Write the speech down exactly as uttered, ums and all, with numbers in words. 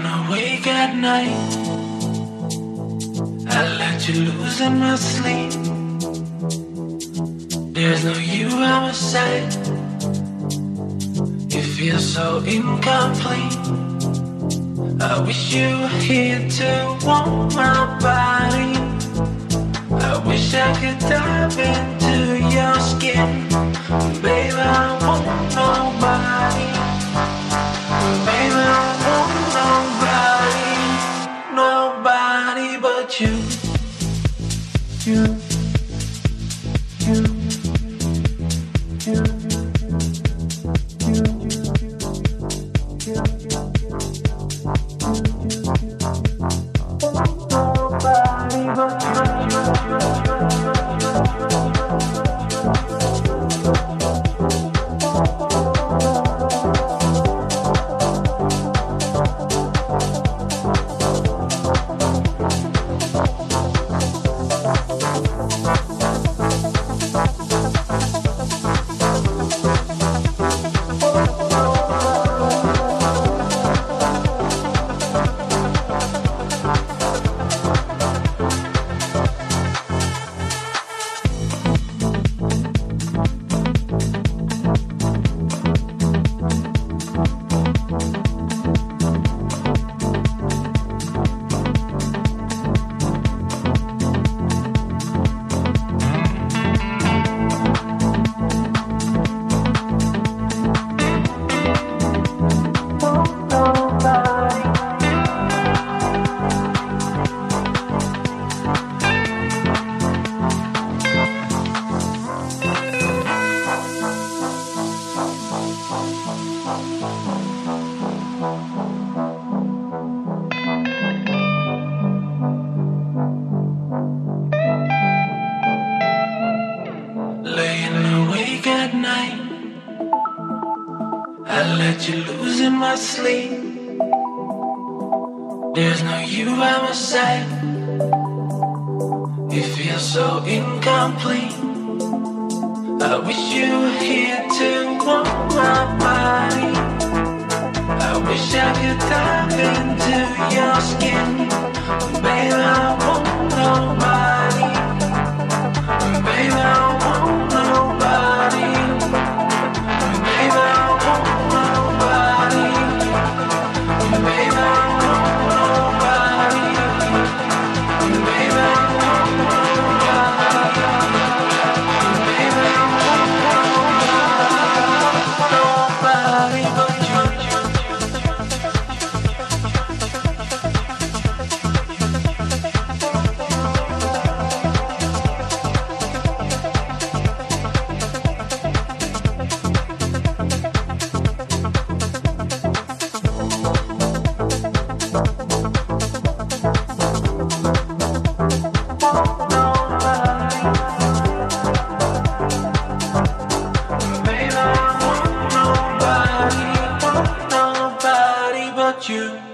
awake at night, I let you lose in my sleep. There's no you on my side. You feel so incomplete. I wish you were here to warm my body. I wish I could dive into your skin. Baby, I want nobody. Baby, I want nobody. Nobody but you. You. You. You. At night, I let you lose in my sleep. There's no you by my side. You feel so incomplete. I wish you were here to warm my body. I wish I could dive into your skin. Baby, I want nobody. Baby, I want nobody. Baby, I want nobody. Baby, I want nobody. Baby, I want nobody. Baby, I want nobody but you. You